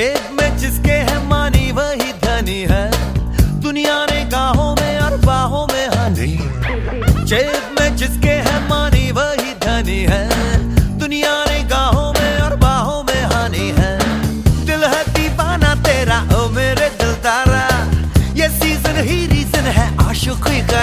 जेब में जिसके है मानी वही धनी है, दुनिया ने गाहों में और बाहों में हानि। जेब में जिसके है मानी वही धनी है, दुनिया ने गाहों में और बाहों में हानि है। दिल है दीवाना तेरा ओ मेरे दिलदारा, ये सीजन ही रीजन है आशिकी का।